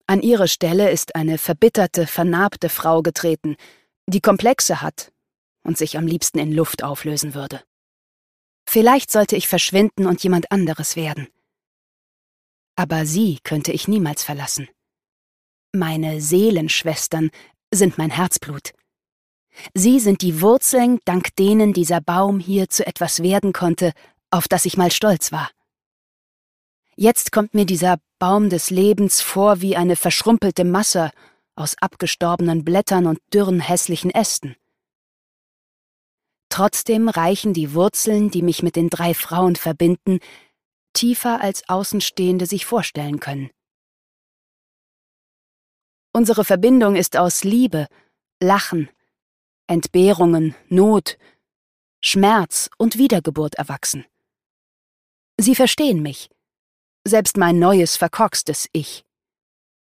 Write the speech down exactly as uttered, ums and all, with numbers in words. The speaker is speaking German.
An ihre Stelle ist eine verbitterte, vernarbte Frau getreten, die Komplexe hat und sich am liebsten in Luft auflösen würde. Vielleicht sollte ich verschwinden und jemand anderes werden. Aber sie könnte ich niemals verlassen. Meine Seelenschwestern sind mein Herzblut. Sie sind die Wurzeln, dank denen dieser Baum hier zu etwas werden konnte, auf das ich mal stolz war. Jetzt kommt mir dieser Baum des Lebens vor wie eine verschrumpelte Masse aus abgestorbenen Blättern und dürren, hässlichen Ästen. Trotzdem reichen die Wurzeln, die mich mit den drei Frauen verbinden, tiefer als Außenstehende sich vorstellen können. Unsere Verbindung ist aus Liebe, Lachen, Entbehrungen, Not, Schmerz und Wiedergeburt erwachsen. Sie verstehen mich, selbst mein neues, verkorkstes Ich.